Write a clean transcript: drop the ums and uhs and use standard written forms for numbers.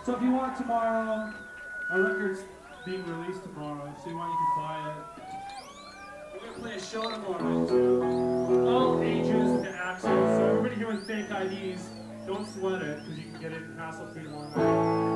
So if you want tomorrow, our record's being released tomorrow, so you want, you can buy it. We're gonna play a show tomorrow too. All ages and access. So everybody here with fake IDs, don't sweat it, because you can get it hassle-free tomorrow night.